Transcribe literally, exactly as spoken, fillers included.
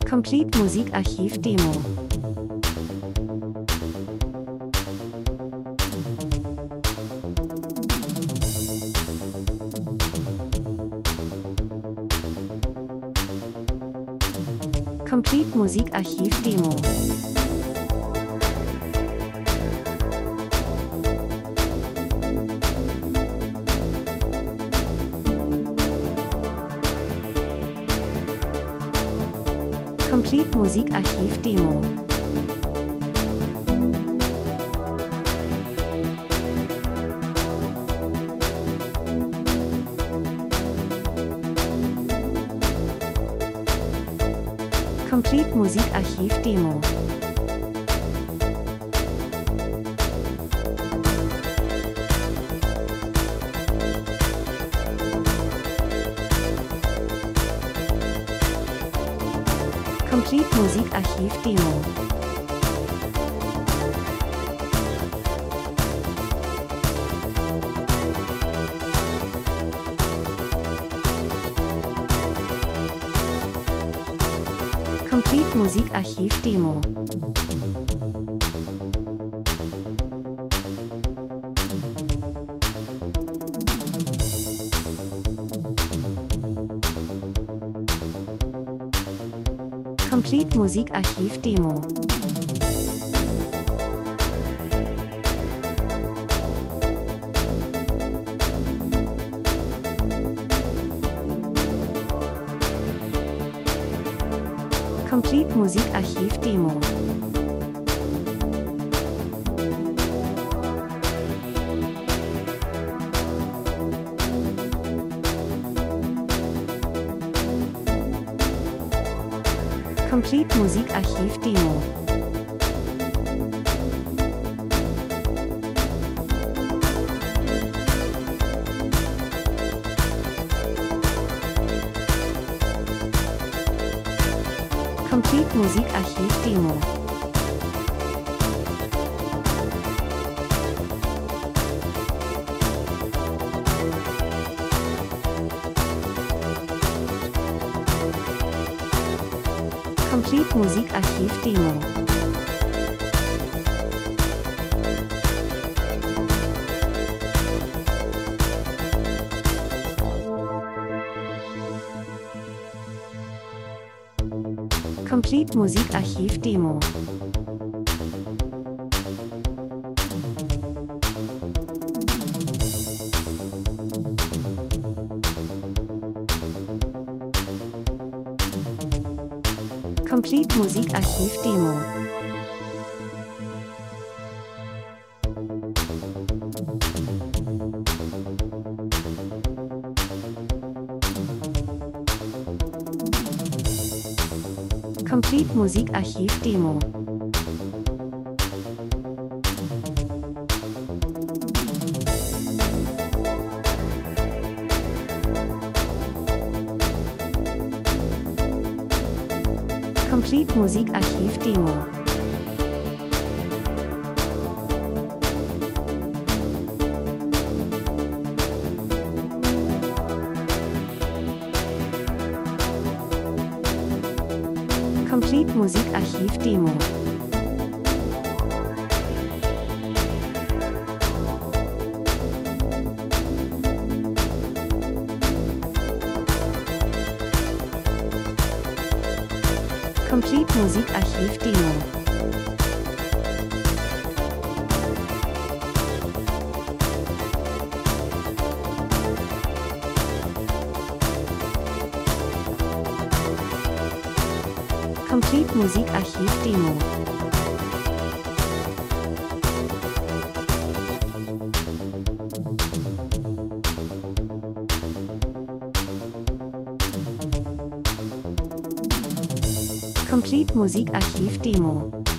Complete Musikarchiv Demo. Complete Musikarchiv Demo. Complete Musikarchiv Demo. Complete Musikarchiv Demo. Complete Musikarchiv Demo. Complete Musikarchiv Demo. Complete Musikarchiv Demo. Complete Musikarchiv Demo. Complete Musikarchiv Demo. Complete Musikarchiv Demo. Complete Musikarchiv Demo. Complete Musikarchiv Demo. Complete Musikarchiv Demo. Complete Musikarchiv Demo. Complete Musikarchiv Demo. Complete Musikarchiv Demo. Complete Musikarchiv Demo. Complete Musikarchiv Demo. Complete Musikarchiv Demo.